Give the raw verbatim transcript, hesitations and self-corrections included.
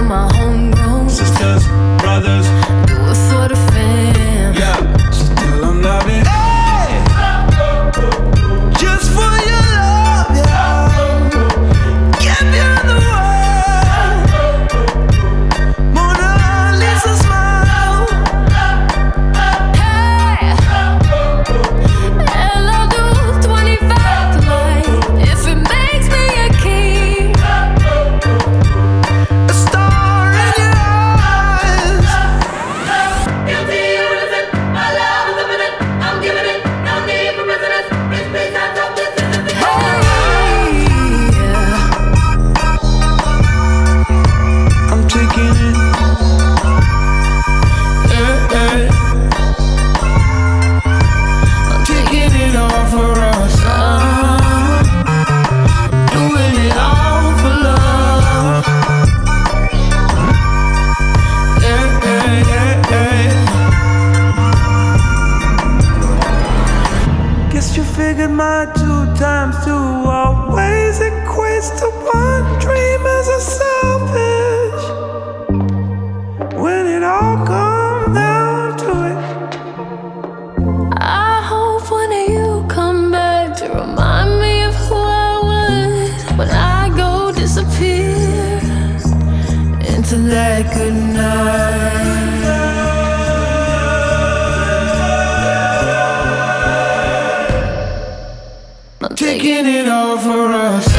my homegrown sisters, brothers, do it for the fam. yeah, so tell them love it. Hey! Just for your love, yeah. Give you the world. Mona Lisa smile. Hey, and I'll do twenty-five tonight if it makes me a king. A star in your eyes. Guilty or innocent, my love is imminent. I'm giving it, no need for precedence. This place I thought this is the I'm taking it. Yeah, yeah. I'm taking it all for us. I'm doing it all for love. Yeah, yeah, yeah, yeah. Guess you figured my two times two always equates to one. Dreamers are selfish when it all comes down to it. I hope one of you come back to remind me of who I was when I go disappear into that good night. Taking it all for us.